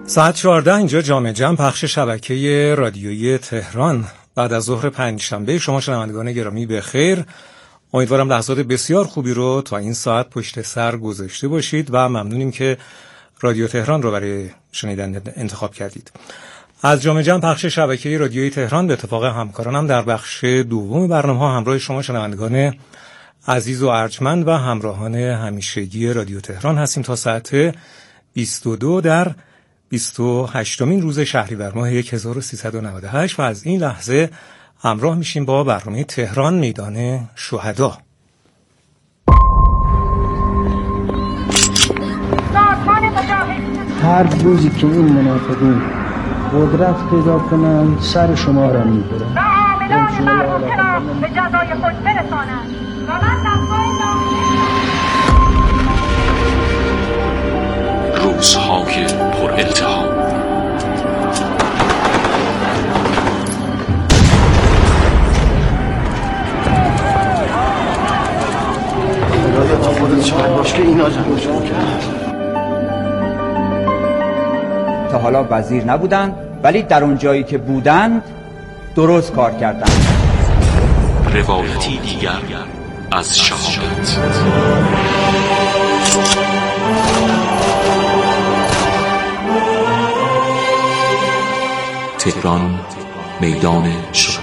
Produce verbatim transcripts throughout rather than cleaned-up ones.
ساعت چهارده اینجا جامع جمع پخش شبکه رادیویی تهران. بعد از ظهر پنجشنبه شما شنوندگان گرامی بخیر. امیدوارم لحظات بسیار خوبی رو تا این ساعت پشت سر گذاشته باشید و ممنونیم که رادیو تهران رو برای شنیدن انتخاب کردید. از جامع جمع پخش شبکه رادیویی تهران به اتفاق همکارانم در بخش دوم برنامه‌ها همراه شما شنوندگان عزیز و ارجمند و همراهان همیشگی رادیو تهران هستیم تا ساعت بیست و دو در بیست و هشتمین روز شهریور ماه هزار و سیصد و نود و هشت و از این لحظه همراه میشیم با برنامه تهران میدان شهدا. هر روزی که این منافقین قدرت پیدا کنن سر شما را میبرن و عاملان مربوطه را به جزای خود برسانند و من روزهای پر التهاب، خدایا تو خودت شاید باش که اینا جمعشون کرد. تا حالا وزیر نبودند ولی در اون جایی که بودند درست کار کردند. روایتی دیگر از شهادت. تهران میدان شهدا.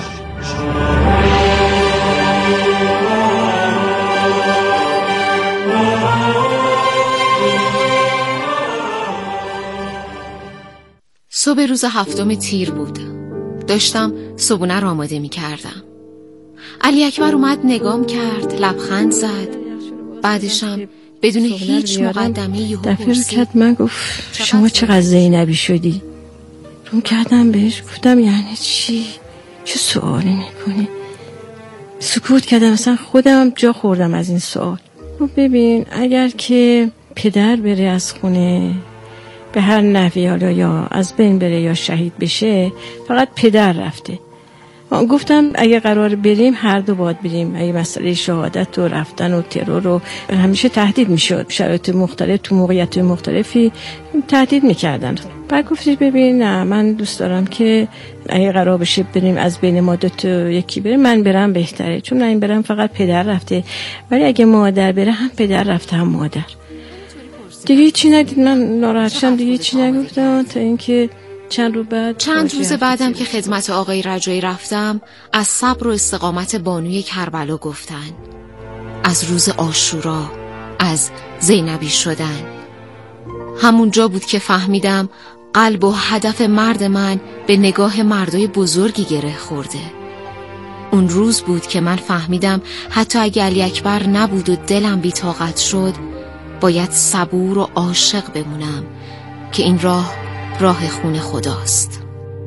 صبح روز هفتم تیر بود. داشتم صبحونه را آماده می کردم. علی اکبر اومد نگام کرد، لبخند زد. بعدشم بدون هیچ مقدمه یهو پرسید. من گفت شما چقدر زینبی شدی؟ روم کردم بهش گفتم یعنی چی؟ چه سوالی میکنی؟ سکوت کردم، مثلا خودم جا خوردم از این سوال. ببین اگر که پدر بره از خونه به هر نحوی، حالا یا از بین بره یا شهید بشه، فقط پدر رفته. گفتم اگه قرار بریم هر دو باید بریم. اگه مسئله شهادت و رفتن و ترور رو همیشه تهدید میشد، شرایط مختلف تو موقعیت مختلفی تهدید میکردن. بعد گفتش ببین نه، من دوست دارم که اگه قرار بشه بریم از بین ما دو تا یکی بریم، من برم بهتره، چون من برم فقط پدر رفته، ولی اگه مادر بره هم پدر رفته هم مادر. دیگه چی ندید، من ناراحت شدم، دیگه چی نگفتم تا اینکه چند روز بعد چند روز بعدم که خدمت آقای رجایی رفتم، از صبر و استقامت بانوی کربلا گفتن، از روز عاشورا، از زینبی شدن. همونجا بود که فهمیدم قلب و هدف مرد من به نگاه مردای بزرگی گره خورده. اون روز بود که من فهمیدم حتی اگه علی اکبر نبود و دلم بی طاقت شد، باید صبور و عاشق بمونم که این راه راه خون خداست.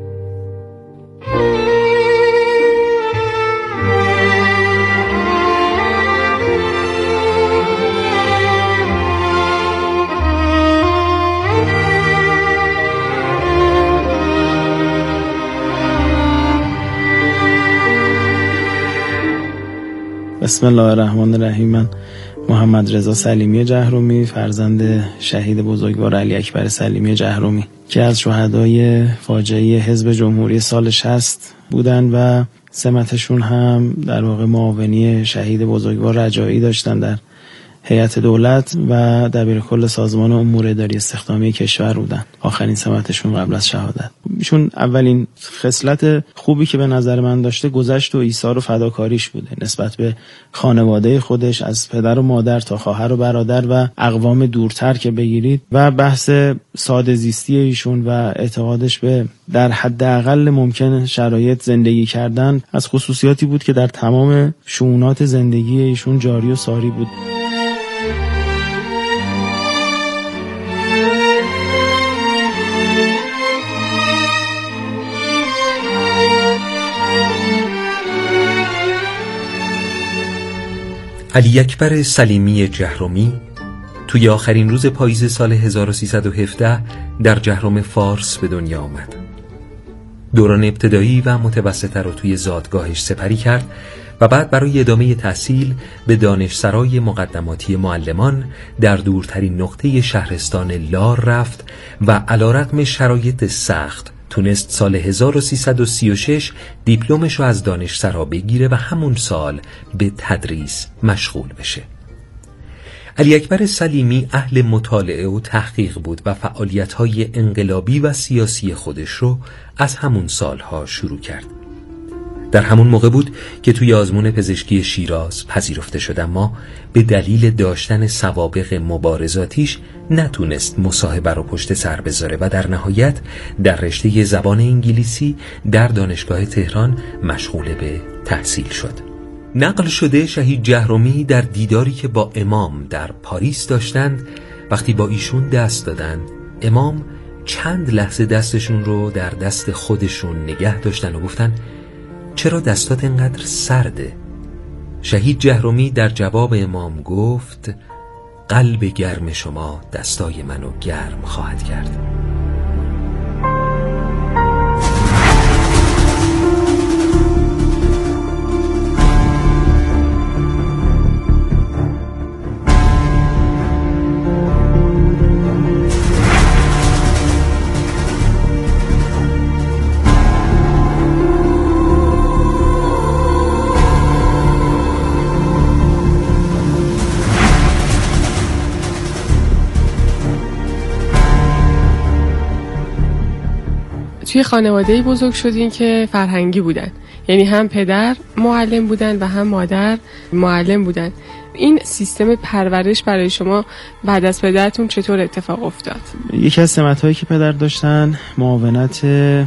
بسم الله الرحمن الرحیم. من محمد رضا سلیمی جهرومی، فرزند شهید بزرگوار علی اکبر سلیمی جهرومی که از شهدای فاجعه حزب جمهوری سال شصت بودن و سمتشون هم در واقع معاونی شهید بزرگوار رجایی داشتن در هیئت دولت و دبیرکل سازمان امور اداری استخدامی کشور بودن. آخرین سمتشون قبل از شهادت. ایشون اولین خصلت خوبی که به نظر من داشته گذشت و ایثار و فداکاریش بوده نسبت به خانواده خودش، از پدر و مادر تا خواهر و برادر و اقوام دورتر که بگیرید، و بحث ساده زیستی ایشون و اعتقادش به در حداقل ممکن شرایط زندگی کردن از خصوصیاتی بود که در تمام شؤونات زندگی ایشون جاری و ساری بود. علی اکبر سلیمی جهرومی توی آخرین روز پاییز سال هزار و سیصد و هفده در جهرم فارس به دنیا آمد. دوران ابتدایی و متوسطه رو توی زادگاهش سپری کرد و بعد برای ادامه تحصیل به دانشسرای مقدماتی معلمان در دورترین نقطه شهرستان لار رفت و علیرغم شرایط سخت تونست سال هزار و سیصد و سی و شش دیپلمش رو از دانشسرا بگیره و همون سال به تدریس مشغول بشه. علی اکبر سلیمی اهل مطالعه و تحقیق بود و فعالیت‌های انقلابی و سیاسی خودش رو از همون سالها شروع کرد. در همون موقع بود که توی آزمون پزشکی شیراز پذیرفته شد، اما به دلیل داشتن سوابق مبارزاتیش نتونست مصاحبه رو پشت سر بذاره و در نهایت در رشته زبان انگلیسی در دانشگاه تهران مشغول به تحصیل شد. نقل شده شهید جهرمی در دیداری که با امام در پاریس داشتند، وقتی با ایشون دست دادن، امام چند لحظه دستشون رو در دست خودشون نگه داشتن و گفتن چرا دستات اینقدر سرده؟ شهید جهرمی در جواب امام گفت قلب گرم شما دستای منو گرم خواهد کرد. توی خانواده‌ای بزرگ شدین که فرهنگی بودن، یعنی هم پدر معلم بودن و هم مادر معلم بودن. این سیستم پرورش برای شما بعد از پدرتون چطور اتفاق افتاد؟ یکی از سمت‌هایی که پدر داشتن معاونت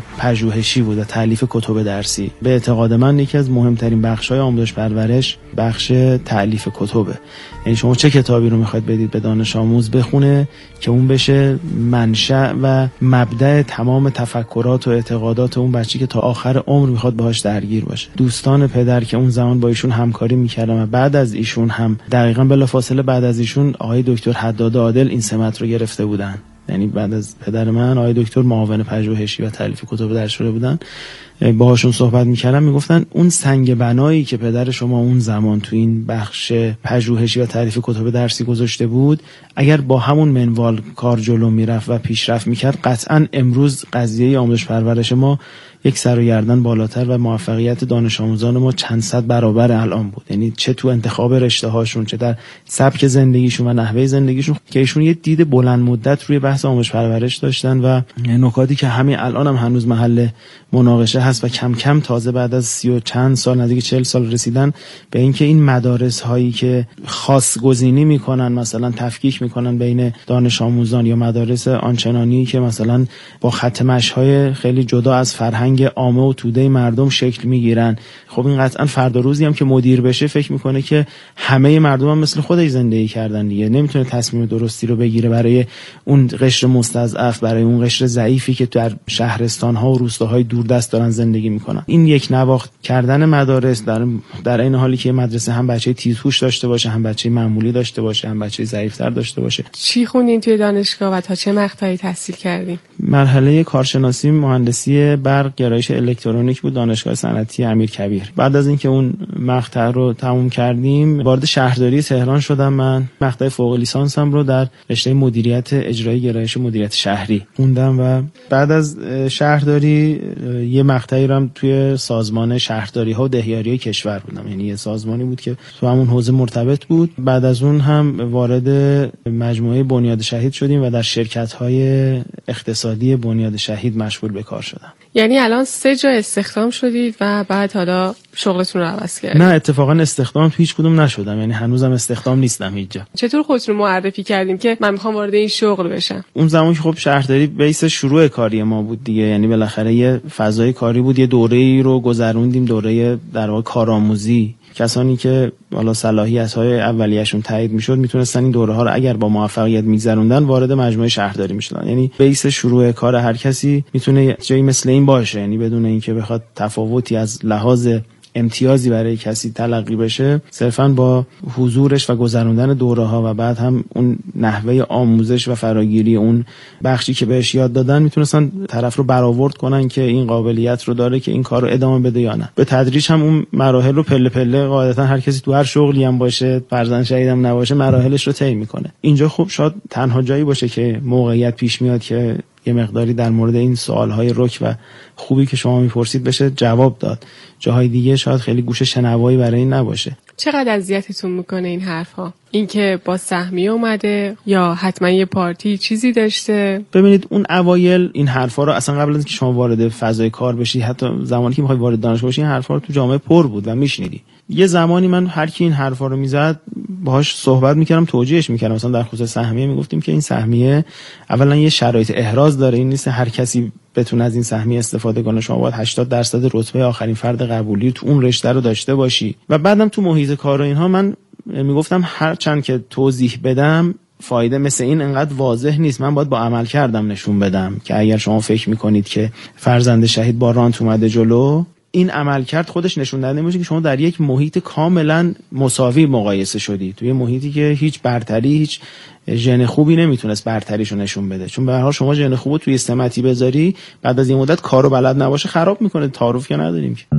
پژوهشی بود و تألیف کتب درسی. به اعتقاد من یکی از مهمترین بخش‌های آموزش پرورش بخش تألیف کتبه. یعنی شما چه کتابی رو میخواید بدید به دانش آموز بخونه که اون بشه منشأ و مبدأ تمام تفکرات و اعتقادات اون بچه‌ای که تا آخر عمر میخواد باهاش درگیر باشه. دوستان پدر که اون زمان با ایشون همکاری میکردن و بعد از ایشون هم دقیقاً بلافاصله بعد از ایشون آقای دکتر حداد عادل این سمت رو گرفته بودن. یعنی بعد از پدر من آقای دکتر معاون پژوهشی و تألیف کتب درس شده بودن. باهاشون صحبت میکردم، میگفتن اون سنگ بنایی که پدر شما اون زمان تو این بخش پژوهشی و تعریف کتب درسی گذاشته بود، اگر با همون منوال کار جلو میرفت و پیشرفت میکرد، قطعا امروز قضیه آموزش پرورش ما یک سر و گردن بالاتر و موفقیت دانش آموزان ما چند صد برابر الان بود. یعنی چه تو انتخاب رشته هاشون، چه در سبک زندگیشون و نحوه زندگیشون، که ایشون یه دید بلند مدت روی بحث آموزش پرورش داشتن و نکاتی که همین الان هم هنوز محل مناقشه هست و کم کم تازه بعد از سی و چند سال، نزدیک چهل سال رسیدن به اینکه این مدارس هایی که خاص گزینی میکنن، مثلا تفکیک میکنن بین دانش آموزان، یا مدارس آنچنانی که مثلا با خط مشی‌های خیلی جدا از فرهنگ عامه و توده مردم شکل میگیرن، خب این قطعا فردا روزی هم که مدیر بشه فکر میکنه که همه مردم هم مثل خودش زندگی کردن دیگه، نمیتونه تصمیم درستی رو بگیره برای اون قشر مستضعف، برای اون قشر ضعیفی که در شهرستان ها و روستاهای دوردست دارن زندگی میکنن. این یک نواخت کردن مدارس در در این حالی که مدرسه هم بچه تیزهوش داشته باشه، هم بچه معمولی داشته باشه، هم بچه ضعیف‌تر داشته باشه. چی خوندین توی دانشگاه و تا چه مقطعی تحصیل کردین؟ مرحله کارشناسی مهندسی برق گرایش الکترونیک بود، دانشگاه صنعتی امیرکبیر. بعد از اینکه اون مقطع رو تموم کردیم، وارد شهرداری تهران شدم. من مقطع فوق لیسانسم رو در رشته مدیریت اجرایی گرایش مدیریت شهری خوندم و بعد از شهرداری یه مقطعی رو هم توی سازمان شهرداری ها و دهیاری کشور بودم. یعنی یه سازمانی بود که تو همون حوزه مرتبط بود. بعد از اون هم وارد مجموعه بنیاد شهید شدیم و در شرکت‌های اقتصادی بنیاد شهید مشغول به کار شدم. یعنی الان سه جا استخدام شدید و بعد حالا شغلتون رو عوض کردید؟ نه، اتفاقا استخدام تو هیچ کدوم نشدم. یعنی هنوزم استخدام نیستم هیچ جا. چطور خودتون رو معرفی کردیم که من میخوام وارد این شغل بشم؟ اون زمان که خب شهرداری بیس شروع کاری ما بود دیگه، یعنی بالاخره یه فضای کاری بود، یه دوره‌ای رو گذروندیم، دوره در واقع کارآموزی. کسانی که حالا صلاحیت‌های اولیه‌شون تایید می‌شد میتونستن این دوره‌ها رو اگر با موفقیت می‌گذروندن وارد مجموعه شهرداری می‌شدن. یعنی بیس شروع کار هر کسی میتونه جایی مثل این باشه، یعنی بدون اینکه بخواد تفاوتی از لحاظ امتیازی برای کسی تلقی بشه، صرفاً با حضورش و گذروندن دوره‌ها و بعد هم اون نحوه آموزش و فراگیری اون بخشی که بهش یاد دادن میتونستن طرف رو برآورد کنن که این قابلیت رو داره که این کار رو ادامه بده یا نه. به تدریج هم اون مراحل رو پله پله قاعدتا هر کسی تو هر شغلی هم باشه، فرزند شهیدم نباشه، مراحلش رو طی میکنه. اینجا خب شاید تنها جایی باشه که موقعیت پیش میاد که یه مقداری در مورد این سوالهای رک و خوبی که شما میپرسید بشه جواب داد. جاهای دیگه شاید خیلی گوش شنوایی برای این نباشه. چقدر اذیتتون میکنه این حرفها؟ اینکه با سهمیه اومده یا حتما یه پارتی چیزی داشته؟ ببینید اون اوایل این حرفا رو اصلا قبل از اینکه شما وارد فضای کار بشی، حتی زمانی که میخوای وارد دانشگاه بشی، این حرفا رو تو جامعه پر بود و میشنیدی. یه زمانی من هر کی این حرفا رو میزد باهاش صحبت میکردم، توجیهش میکردم. مثلا در خصوص سهمیه میگفتیم که این سهمیه اولا یه شرایط احراز داره، این نیست هر کسی بتونه از این سهمیه استفاده کنه. شما باید هشتاد درصد رتبه آخرین فرد قبولی تو اون رشته رو داشته باشی. و بعدم تو محیط کار و اینها من میگفتم هر چند که توضیح بدم فایده مثل این انقدر واضح نیست، من باید با عمل کردم نشون بدم که اگر شما فکر میکنید که فرزند شهید با رانت اومده جلو، این عمل کرد خودش نشون دهنده میشه که شما در یک محیط کاملا مساوی مقایسه شدی، توی محیطی که هیچ برتری، هیچ ژن خوبی نمیتونست برتریشو نشون بده. چون به هر حال شما ژن خوبو توی سمتی بذاری، بعد از این مدت کارو بلد نباشه خراب میکنه. تعارف که نداریم که.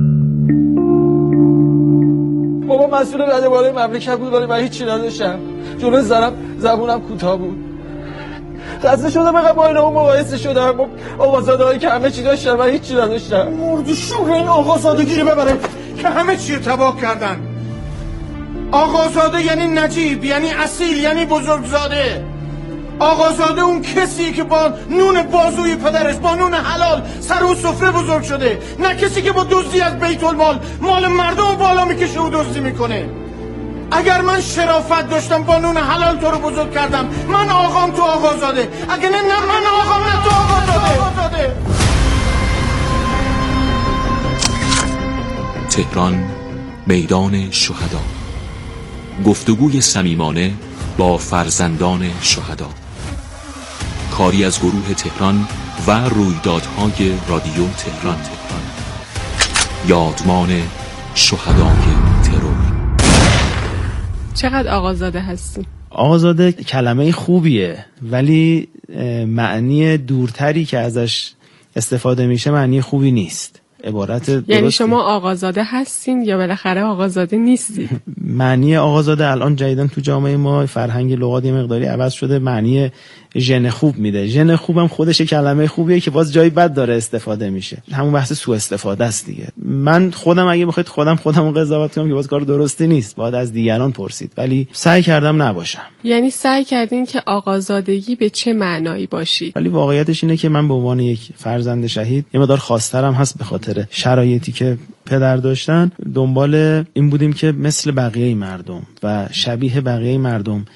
بابا مسئول رده بالای مملکت بود ولی من هیچی نداشتم. جلوی زنم زبونم کوتاه بود. خسته شدم بقیه با اینا مقایسه شدم با آقازاده هایی که همه چی داشتن و هیچی نداشتم. مردی شور این آقازادگی رو ببره که همه چی رو تباه کردن. آقازاده یعنی نجیب، یعنی اصیل، یعنی بزرگزاده. آقازاده اون کسی که با نون بازوی پدرش، با نون حلال سر و سفره بزرگ شده، نه کسی که با دزدی از بیت المال مال مردم بالا میکشه و دزدی میکنه. اگر من شرافت داشتم با نون حلال تو رو بزرگ کردم، من آقام تو آقازاده. اگر نه نه من آقام نه تو آقازاده. تهران، میدان شهدا. گفتگوی صمیمانه با فرزندان شهدا. کاری از گروه تهران و رویدادهای رادیو تهران. یادمان شهدای ترور. چقدر آقازاده هستی؟ آقازاده کلمه خوبیه ولی معنی دورتری که ازش استفاده میشه معنی خوبی نیست. عبارت درستی. یعنی شما آقازاده هستین یا بالاخره آقازاده نیستید؟ معنی آقازاده الان جدیدن تو جامعه ما فرهنگ لغات یه مقداری عوض شده، معنی ژن خوب میده. ژن خوبم خودش کلمه خوبیه که باز جای بد داره استفاده میشه. همون بحث سوء استفاده است دیگه. من خودم اگه بخواید خودم خودمو قضاوت کنم که باز کار درستی نیست، باید از دیگران پرسید، ولی سعی کردم نباشم. یعنی سعی کردین که آقازادگی به چه معنایی باشی؟ ولی واقعیتش اینه که من به عنوان یک فرزند شهید یه مقدار خواسترم هست به خاطر شرایطی که پدر داشتن. دنبال این بودیم که مثل بقیه مردم و شبیه بقیه مردم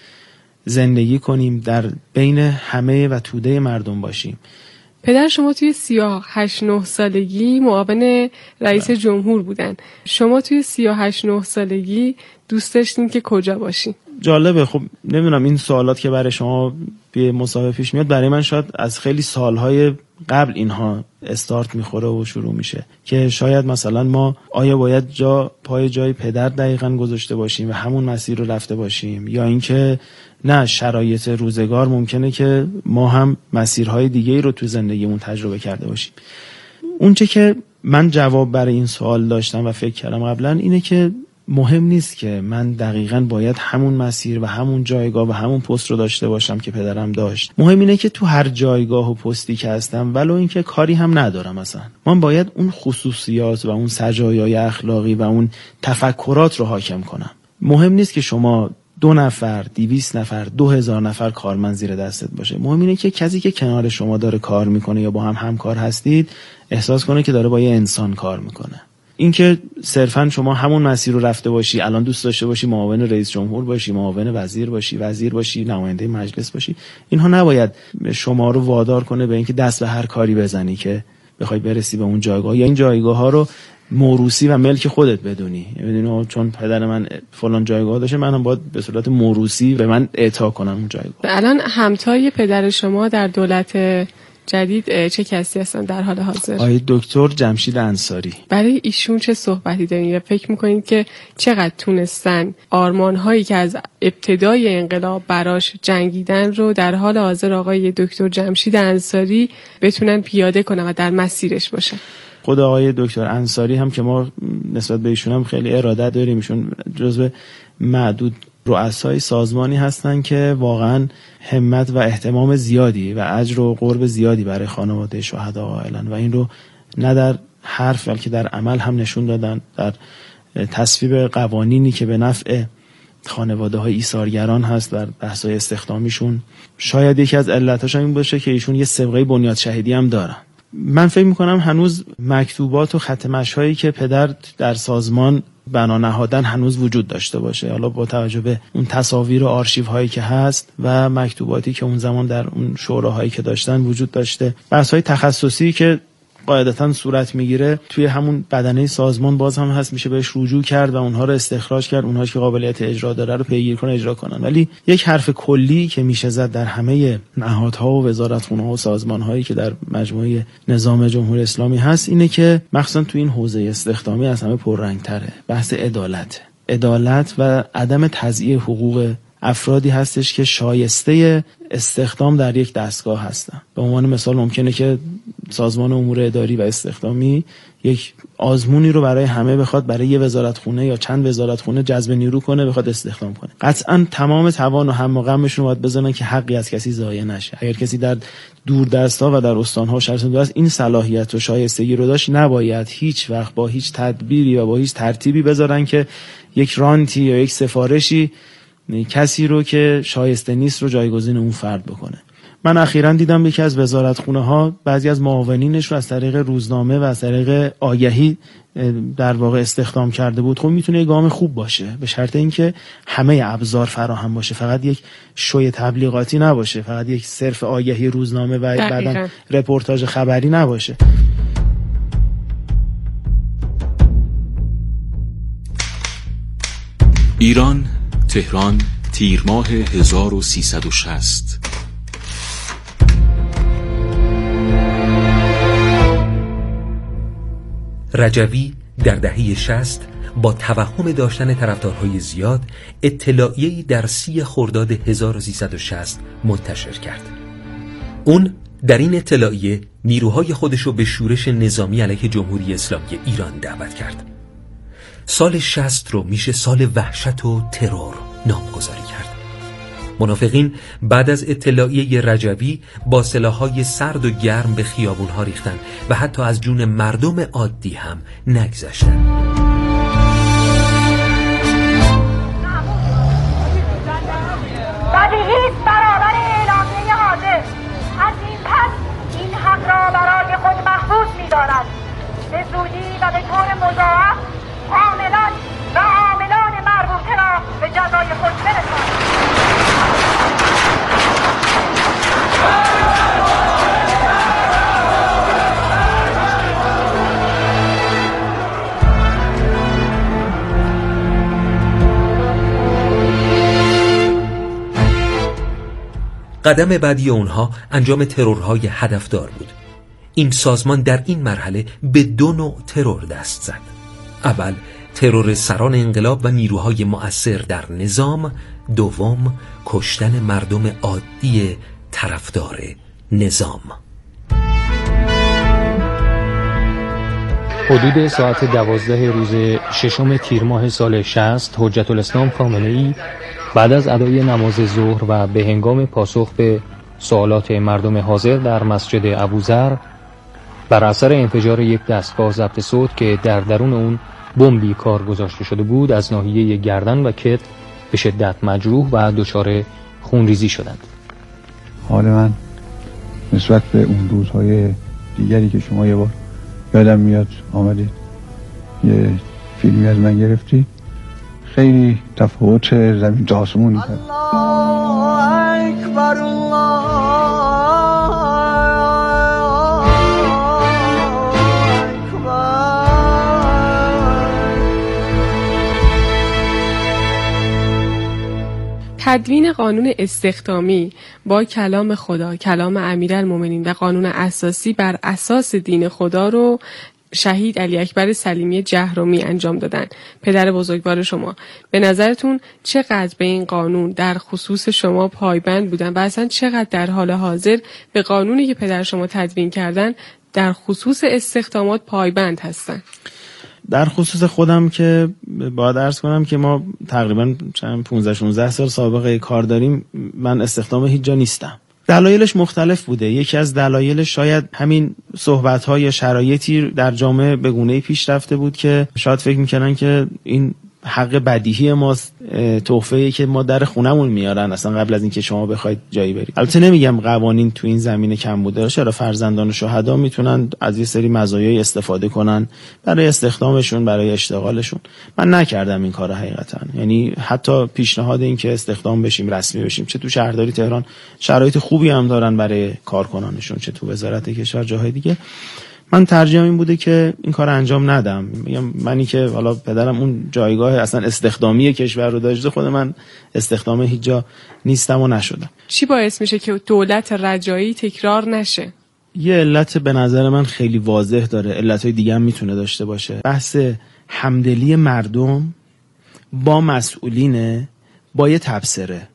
زندگی کنیم، در بین همه و توده مردم باشیم. پدر شما توی سی و هشت نه سالگی معاون رئیس جمهور بودن. شما توی سی و هشت نه سالگی دوست داشتین که کجا باشین؟ جالبه. خب نمیدونم این سوالات که برای شما به مصاحبه پیش میاد، برای من شاید از خیلی سالهای قبل اینها استارت میخوره و شروع میشه که شاید مثلا ما آیا باید جا پای جای پدر دقیقاً گذاشته باشیم و همون مسیر رو رفته باشیم، یا اینکه نه شرایط روزگار ممکنه که ما هم مسیرهای دیگه‌ای رو تو زندگیمون تجربه کرده باشیم. اونچه که من جواب برای این سوال داشتم و فکر کردم قبلا اینه که مهم نیست که من دقیقاً باید همون مسیر و همون جایگاه و همون پست رو داشته باشم که پدرم داشت. مهم اینه که تو هر جایگاه و پستی که هستم ولو اینکه کاری هم ندارم مثلا، من باید اون خصوصیات و اون سجایای اخلاقی و اون تفکرات رو حاکم کنم. مهم نیست که شما دو نفر، دویست نفر، دو هزار نفر کارمند زیر دستت باشه. مهم اینه که کسی که کنار شما داره کار میکنه یا با هم همکار هستید احساس کنه که داره با یه انسان کار میکنه. اینکه صرفاً شما همون مسیر رو رفته باشی، الان دوست داشته باشی معاون رئیس جمهور باشی، معاون وزیر باشی، وزیر باشی، نماینده مجلس باشی، اینها نباید شما رو وادار کنه به اینکه دست به هر کاری بزنی که بخوای برسی به اون جایگاه، یا این جایگاه ها رو موروثی و ملک خودت بدونی. میدونی چون پدر من فلان جایگاه داشته، منم باید به صورت موروثی به من اعطا کنم اون جایگاه. الان همتای پدر شما در دولت جدید چه کسی هستن در حال حاضر؟ آقای دکتر جمشید انصاری. برای ایشون چه صحبتی دارین یا فکر میکنین که چقدر تونستن آرمان هایی که از ابتدای انقلاب براش جنگیدن رو در حال حاضر آقای دکتر جمشید انصاری بتونن پیاده کنن و در مسیرش باشن؟ خود آقای دکتر انصاری هم که ما نسبت به ایشون هم خیلی ارادت داریم، ایشون جزو معدود رؤسای سازمانی هستن که واقعا همت و اهتمام زیادی و اجر و قرب زیادی برای خانواده شهدا قائلن و این رو نه در حرف بلکه در عمل هم نشون دادن، در تصویب قوانینی که به نفع خانواده های ایثارگران هست در بحث‌های استخدامیشون. شاید یکی از علتاش این باشه که ایشون یه سابقه بنیاد شهیدی هم دارن. من فکر میکنم هنوز مکتوبات و خط مشی‌هایی که پدر در سازمان بنا نهادن هنوز وجود داشته باشه، حالا با توجه به اون تصاویر و آرشیوهایی که هست و مکتوباتی که اون زمان در اون شوراهایی که داشتن وجود داشته. بحث‌های تخصصی که قاعدتاً صورت میگیره توی همون بدنه سازمان باز هم هست، میشه بهش رجوع کرد و اونها رو استخراج کرد، اونهاش که قابلیت اجرا داره رو پیگیری کنن اجرا کنن. ولی یک حرف کلی که میشه زد در همه نهادها و وزارتخونه‌ها و سازمان‌هایی که در مجموعه نظام جمهوری اسلامی هست اینه که مخصوصاً تو این حوزه استخدامی از همه پررنگ‌تره. بحث عدالت عدالت و عدم تضییع حقوق افرادی هستش که شایسته استخدام در یک دستگاه هستن. به عنوان مثال ممکنه که سازمان امور اداری و استخدامی یک آزمونی رو برای همه بخواد برای یه وزارتخونه یا چند وزارتخونه جذب نیرو کنه، بخواد استخدام کنه. قطعاً تمام توان و هم و غمشون رو باید بزنن که حقی از کسی ضایع نشه. اگر کسی در دوردست‌ها و در استان‌ها شهرستان است این صلاحیت و شایستگی رو داشت، نباید هیچ وقت با هیچ تدبیری و با هیچ ترتیبی بذارن که یک رانتی یا یک سفارشی کسی رو که شایسته نیست رو جایگزین اون فرد بکنه. من اخیراً دیدم یکی از وزارتخونه‌ها بعضی از معاونینش رو از طریق روزنامه و از طریق آگهی در واقع استخدام کرده بود. خب میتونه یک گام خوب باشه به شرط اینکه همه ابزار فراهم باشه، فقط یک شوی تبلیغاتی نباشه، فقط یک صرف آگهی روزنامه و بعداً رپورتاج خبری نباشه. ایران، تهران، تیر ماه هزار و سیصد و شصت. رجوی در دهه شصت با توهم داشتن طرفدارهای زیاد اطلاعیه‌ای در سی خرداد هزار و سیصد و شصت منتشر کرد. اون در این اطلاعیه نیروهای خودشو به شورش نظامی علیه جمهوری اسلامی ایران دعوت کرد. سال شصت رو میشه سال وحشت و ترور نامگذاری کرد. منافقین بعد از اطلاعیه رجوی با سلاح‌های سرد و گرم به خیابون‌ها ریختن و حتی از جون مردم عادی هم نگذشتن. بدیهیست برابر اعلامیه حادث از این پس این حق را برای خود محفوظ می‌دارد. به زودی و به طور مضاعف عاملان و عاملان مربوطه را به جزای خود برساند. قدم بعدی اونها انجام ترورهای هدفدار بود. این سازمان در این مرحله به دو نوع ترور دست زد. اول ترور سران انقلاب و نیروهای مؤثر در نظام، دوم کشتن مردم عادی طرفدار نظام. حدود ساعت دوازده روز ششم تیر ماه سال شصت حجت الاسلام خامنه‌ای بعد از ادای نماز ظهر و به هنگام پاسخ به سوالات مردم حاضر در مسجد ابوذر بر اثر انفجار یک دستگاه ضبط صوت که در درون اون بمبی کار گذاشته شده بود از ناحیه گردن و کتف به شدت مجروح و دچار خونریزی شدند. حال من نسبت به اون روزهای دیگری که شما یه بار یادم میاد آمدید یه فیلمی از من گرفتید، خیلی تفاوت زمین تا آسمون کرد. الله اکبر تدوین قانون استخدامی با کلام خدا، کلام امیرالمومنین و قانون اساسی بر اساس دین خدا رو شهید علی اکبر سلیمی جهرمی انجام دادن، پدر بزرگوار شما. به نظرتون چقدر به این قانون در خصوص شما پایبند بودن و اصلا چقدر در حال حاضر به قانونی که پدر شما تدوین کردن در خصوص استخدامات پایبند هستن؟ در خصوص خودم که باید عرض کنم که ما تقریبا پانزده شانزده سال سابقه کار داریم. من استخدام هیچ جا نیستم. دلایلش مختلف بوده. یکی از دلایلش شاید همین صحبت‌ها یا شرایطی در جامعه به گونه‌ای پیش رفته بود که شاید فکر می‌کردن که این حق بدیهی ماست، تحفه‌ای که ما در خونمون میارن اصلا قبل از اینکه شما بخواید جایی برید. البته نمیگم قوانین تو این زمینه کم بوده، چرا فرزندان شهدا میتونن از یه سری مزایای استفاده کنن برای استخدامشون، برای اشتغالشون. من نکردم این کارو حقیقتا. یعنی حتی پیشنهاد این که استخدام بشیم، رسمی بشیم، چه تو شهرداری تهران شرایط خوبی هم دارن برای کارکنانشون، چه تو وزارت کشور جاهای دیگه، من ترجیحم این بوده که این کار انجام ندم. میگم منی که حالا پدرم اون جایگاه اصلا استخدامی کشور رو داشته، خود من استخدام هیچ جا نیستم و نشدم. چی باعث میشه که دولت رجایی تکرار نشه؟ یه علت به نظر من خیلی واضح داره، علتهای دیگه هم میتونه داشته باشه. بحث همدلی مردم با مسئولینه، با یه تبصره.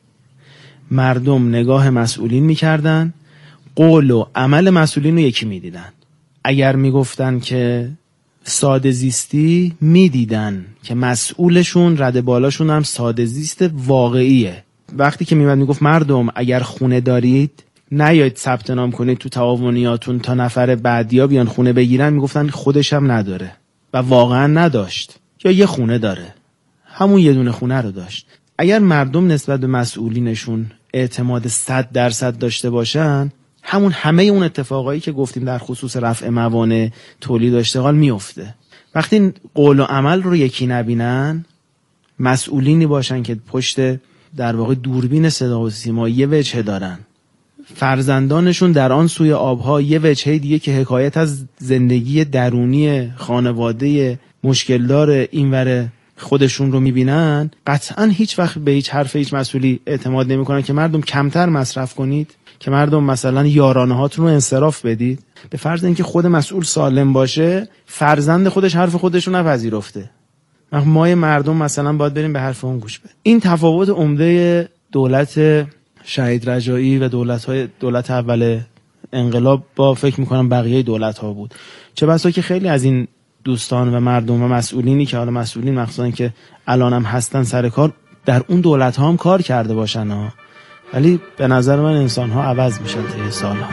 مردم نگاه مسئولین میکردن، قول و عمل مسئولین رو یکی میدیدن. اگر میگفتن که ساده زیستی، میدیدن که مسئولشون رده بالاشون هم ساده زیست واقعیه. وقتی که میمد میگفت مردم اگر خونه دارید نیاید ثبت نام کنید تو تعاونیاتون تا نفر بعدیا بیان خونه بگیرن، میگفتن خودش هم نداره و واقعا نداشت، یا یه خونه داره، همون یه دونه خونه رو داشت. اگر مردم نسبت به مسئولینشون اعتماد صد درصد داشته باشن، همون همه اون اتفاقایی که گفتیم در خصوص رفع موانع تولید و اشتغال میفته. وقتی قول و عمل رو یکی نبینن، مسئولینی باشن که پشت در واقع دوربین صدا و سیما یه وجهه دارن، فرزندانشون در آن سوی آبها یه وجهه دیگه که حکایت از زندگی درونی خانواده مشکلدار اینور خودشون رو میبینن، قطعا هیچ وقت به هیچ حرف هیچ مسئولی اعتماد نمیکنن که مردم کمتر مصرف کنید، که مردم مثلا یارانه هاتون رو انصراف بدید. به فرض اینکه خود مسئول سالم باشه، فرزند خودش حرف خودش رو نپذیرفته، ما مردم مثلا باید بریم به حرف اون گوش بدیم. این تفاوت عمده دولت شهید رجایی و دولت‌های دولت اول انقلاب با فکر می‌کنم بقیه دولت‌ها بود. چه بسا که خیلی از این دوستان و مردم و مسئولینی که حالا مسئولین مخصوصا که الان هم هستن سر کار، در اون دولت‌ها هم کار کرده باشن ها، ولی به نظر من انسان‌ها عوض میشن طی سال‌ها.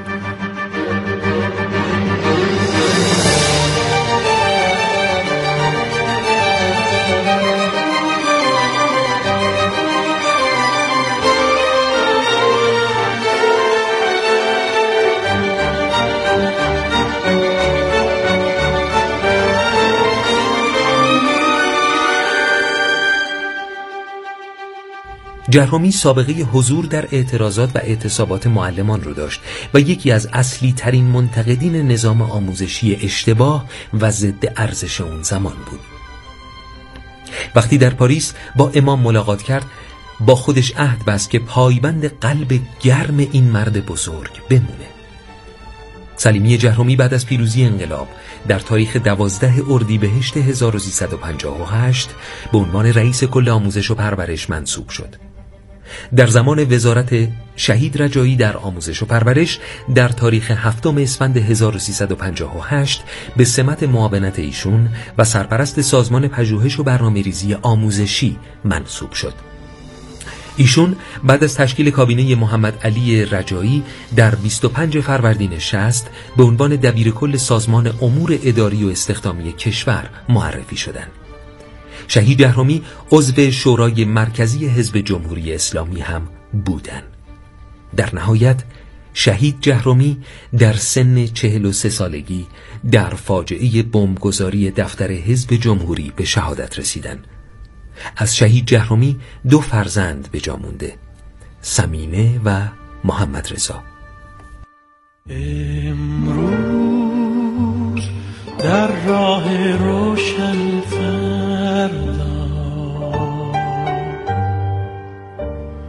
جهرمی سابقه حضور در اعتراضات و اعتصابات معلمان رو داشت و یکی از اصلی ترین منتقدین نظام آموزشی اشتباه و ضد ارزش اون زمان بود. وقتی در پاریس با امام ملاقات کرد، با خودش عهد بست که پایبند قلب گرم این مرد بزرگ بمونه. سلیمی جهرمی بعد از پیروزی انقلاب در تاریخ دوازده اردیبهشت هزار و سیصد و پنجاه و هشت به عنوان رئیس کل آموزش و پرورش منصوب شد. در زمان وزارت شهید رجایی در آموزش و پرورش در تاریخ هفتم اسفند هزار و سیصد و پنجاه و هشت به سمت معاونت ایشون و سرپرست سازمان پژوهش و برنامه‌ریزی آموزشی منصوب شد. ایشون بعد از تشکیل کابینه محمد علی رجایی در بیست و پنج فروردین شصت به عنوان دبیر کل سازمان امور اداری و استخدامی کشور معرفی شدند. شهید جهرمی عضو شورای مرکزی حزب جمهوری اسلامی هم بودند. در نهایت شهید جهرمی در سن چهل و سه سالگی در فاجعه بمبگذاری دفتر حزب جمهوری به شهادت رسیدند. از شهید جهرمی دو فرزند به جا مونده، سمینه و محمد رضا. امروز در راه روشن فردا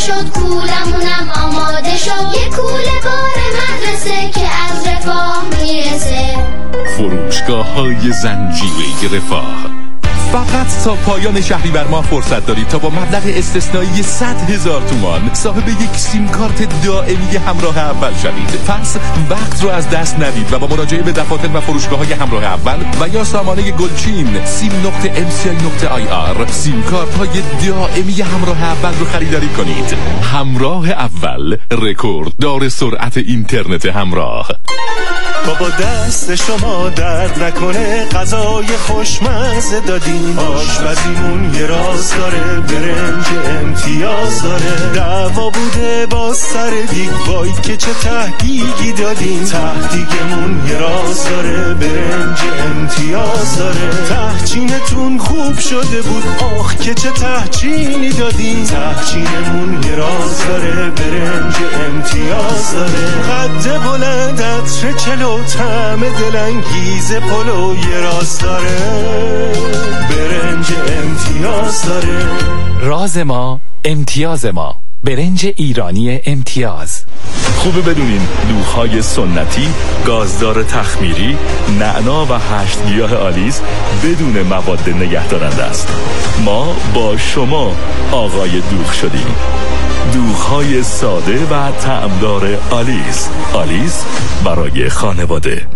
شد، کولمونم آماده شد، یه کوله بار مدرسه که از رفاه میرسه. فروشگاه های زنجیره رفاه، فقط تا پایان شهریور ماه فرصت دارید تا با مبلغ استثنایی صد هزار تومان صاحب یک سیم کارت دائمی همراه اول شوید. پس وقت رو از دست ندید و با مراجعه به دفاتر و فروشگاه های همراه اول و یا سامانه گلچین سیم نقطه ام سی آی نقطه آی آر سیم کارت های دائمی همراه اول رو خریداری کنید. همراه اول، رکورد دار سرعت اینترنت همراه. بابا دست شما درد نکنه، غذای خوشمزه دادین، آشپزیمون یه راز داره، برنج امتیاز داره، دعوا بوده با سر دیگ، وای که چه تهدیگی دادین، تهدیگمون یه راز داره، برنج امتیاز داره، تهچینتون خوب شده بود، آخ که چه تهچینی دادین، تهچینمون یه راز داره، برنج امتیاز داره، قد بلند عطر چلو، طعم دلانگیز پلو یه راز داره، برنج امتیاز داره. راز ما امتیاز ما، برنج ایرانی امتیاز. خوبه بدونین دوغ‌های سنتی، گازدار تخمیری، نعنا و هشت گیاه آلیس بدون مواد نگهدارنده است. ما با شما آقای دوغ شدیم. دوغ‌های ساده و طعمدار آلیس. آلیس برای خانواده.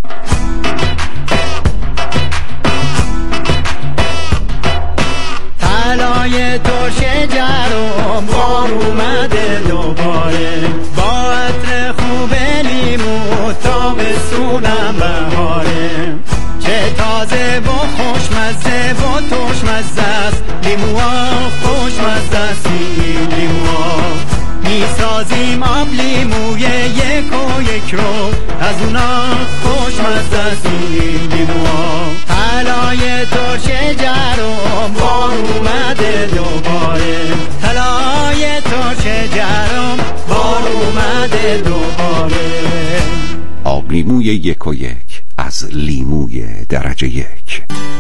طلای ترش جرم بار اومده دوباره، با عطر خوب لیمو تابستونم بهاره، چه تازه و خوشمزه و ترشمزه است، لیموها خوشمزه است، لیموها میسازیم آب لیموی یک و یک رو، از اونا خوشمزه است لیموها. طلای ترش جرم بار اومده دوباره، طلای ترش جرم بار اومده دوباره. آب لیموی یک و یک از لیموی درجه یک.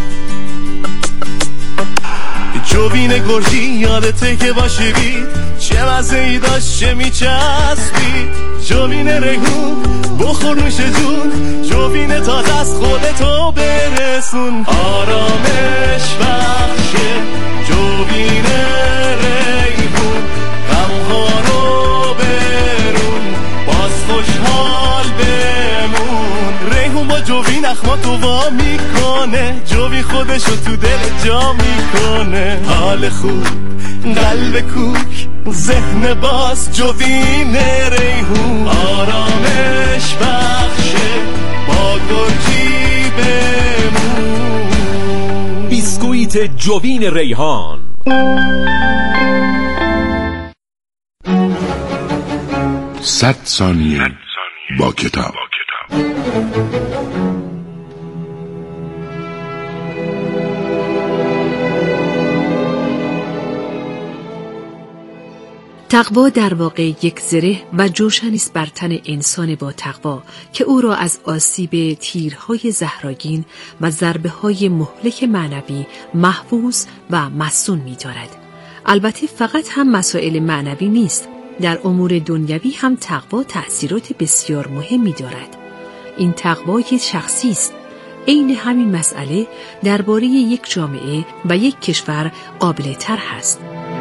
جوبین گرجی یادته که باشی بید، چه مزه‌ای داشت چه میچسبید، جوبین ریحون بخور نوش جون، جوبین تازه از خودتو برسون، آرامش بخشه جوبین ریحون، غمها رو برون باز خوشحال بمون، ریحون با جوبین اخماتو وا میکنه، جوبین خودشو تو دل جا میکنه، حال خوب قلب کوک ذهن باز، جوین ریحون آرامش بخشه با گرجی بمون. بیسکویت جوین ریحان. صد ثانیه با کتاب. تقوا در واقع یک زره و جوشنی است بر تن انسان با تقوا که او را از آسیب تیرهای زهرآگین و ضربه‌های مهلک معنوی محفوظ و مصون می‌دارد. البته فقط هم مسائل معنوی نیست، در امور دنیوی هم تقوا تأثیرات بسیار مهمی دارد. این تقوای شخصی است. عین همین مسئله درباره یک جامعه و یک کشور قابل‌تر هست.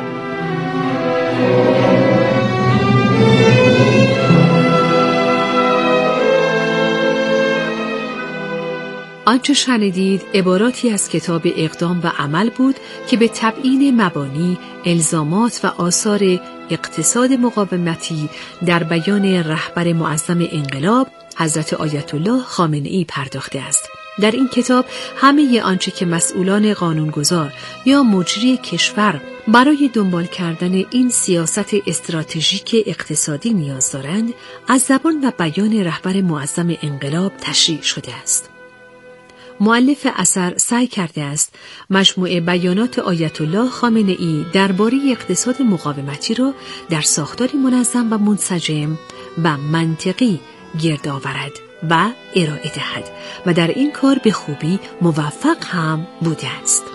آنچه شنیدید عباراتی از کتاب اقدام و عمل بود که به تبیین مبانی، الزامات و آثار اقتصاد مقاومتی در بیان رهبر معظم انقلاب حضرت آیت الله خامنه‌ای پرداخته است. در این کتاب همه آنچه که مسئولان قانونگذار یا مجری کشور برای دنبال کردن این سیاست استراتژیک اقتصادی نیاز دارند، از زبان و بیان رهبر معظم انقلاب تشریح شده است. مؤلف اثر سعی کرده است مجموعه بیانات آیت الله خامنه‌ای درباره اقتصاد مقاومتی را در ساختاری منظم و منسجم و منطقی گرد آورد و ارائه دهد و در این کار به خوبی موفق هم بوده است.